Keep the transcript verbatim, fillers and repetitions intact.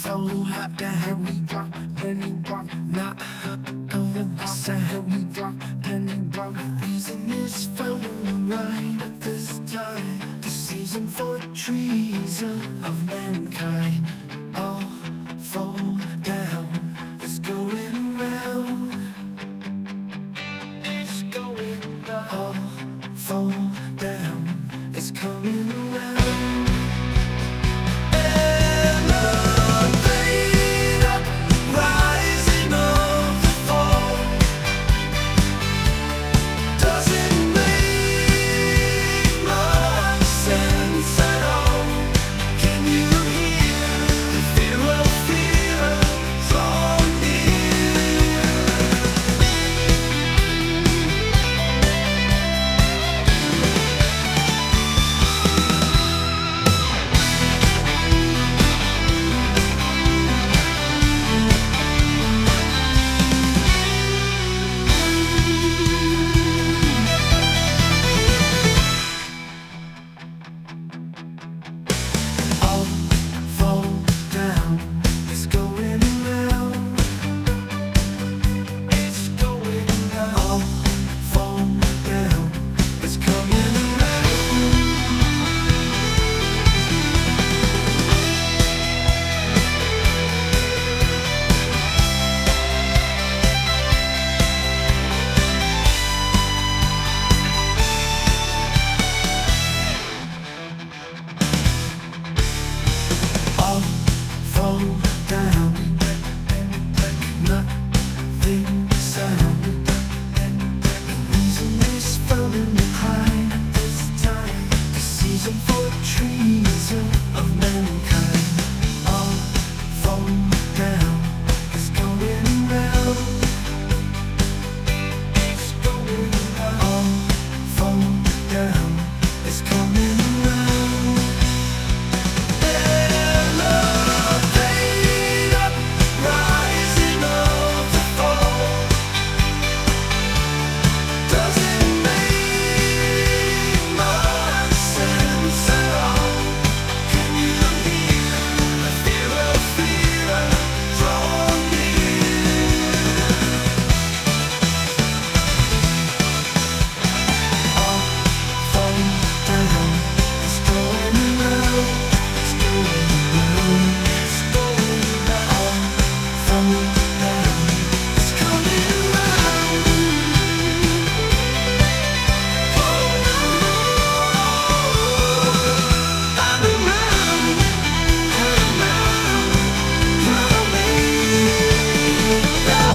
fall down, we rock, then we rock, not going to sound. We rock, then we rock. Isn't this fun right at this time? The season for treason of mankind. All fall down. It's going round. It's going round. All fall down. It's coming around. Fall